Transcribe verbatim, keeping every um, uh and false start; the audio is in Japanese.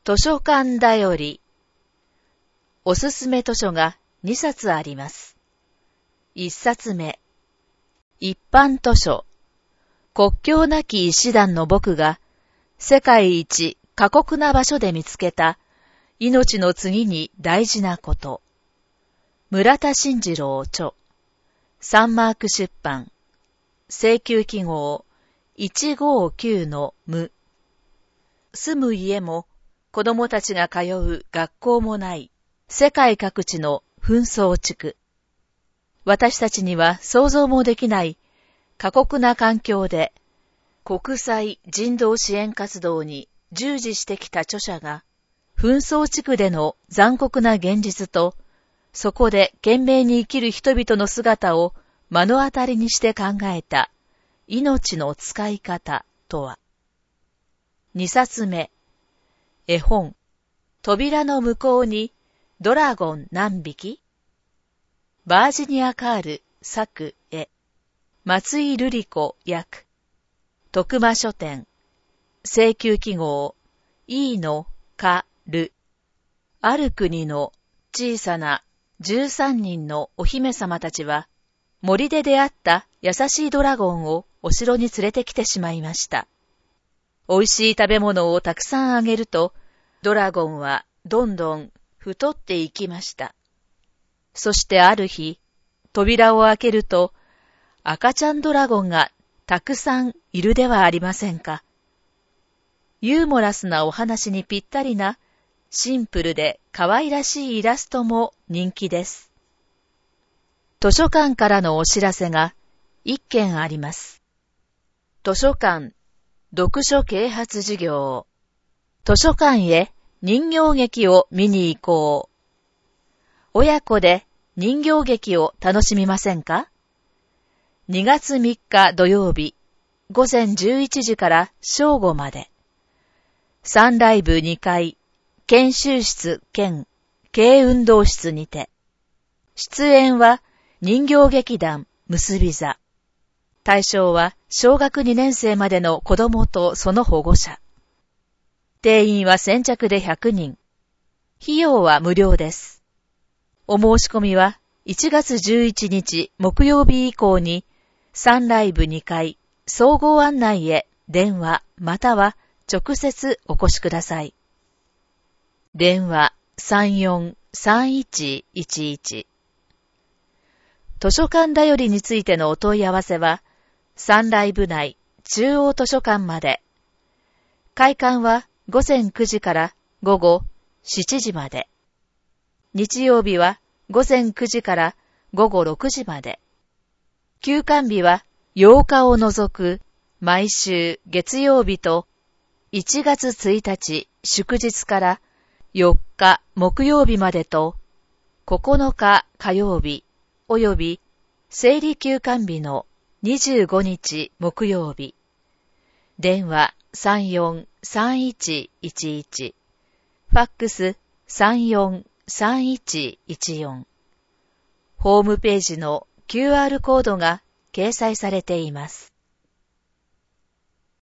図書館だより。おすすめ図書がにさつあります。いっさつめ。一般図書。国境なき医師団の僕が世界一過酷な場所で見つけた命の次に大事なこと。村田慎次郎著。サンマーク出版。請求記号いちごきゅうの無。住む家も子供たちが通う学校もない世界各地の紛争地区。私たちには想像もできない過酷な環境で国際人道支援活動に従事してきた著者が紛争地区での残酷な現実とそこで懸命に生きる人々の姿を目の当たりにして考えた命の使い方とは。にさつめ。絵本。扉の向こうにドラゴン何匹？バージニア・カール作絵。松井瑠璃子訳。徳間書店。請求記号 E のかる。ある国の小さなじゅうさんにんのお姫様たちは森で出会った優しいドラゴンをお城に連れてきてしまいました。美味しい食べ物をたくさんあげると、ドラゴンはどんどん太っていきました。そしてある日、扉を開けると、赤ちゃんドラゴンがたくさんいるではありませんか。ユーモラスなお話にぴったりな、シンプルで可愛らしいイラストも人気です。図書館からのお知らせが一件あります。図書館読書啓発事業。図書館へ人形劇を見に行こう。親子で人形劇を楽しみませんか？ に 月みっか土曜日、午前じゅういちじから正午まで。サンライブにかい、研修室兼軽運動室にて。出演は人形劇団結び座。対象は小学にねん生までの子供とその保護者。定員は先着でひゃくにん。費用は無料です。お申し込みはいちがつじゅういちにち木曜日以降にサンライブにかい総合案内へ電話または直接お越しください。電話 さんよんさんいちいちいち。図書館だよりについてのお問い合わせはサンライブ内中央図書館まで。開館は午前くじから午後しちじまで。日曜日は午前くじから午後ろくじまで。休館日はようかを除く毎週月曜日といちがつついたち祝日からよっか木曜日までとここのか火曜日および生理休館日のにじゅうごにち木曜日。電話 さんよんさんいちいちいち。ファックス さんよんさんいちいちよん。ホームページの キューアール コードが掲載されています。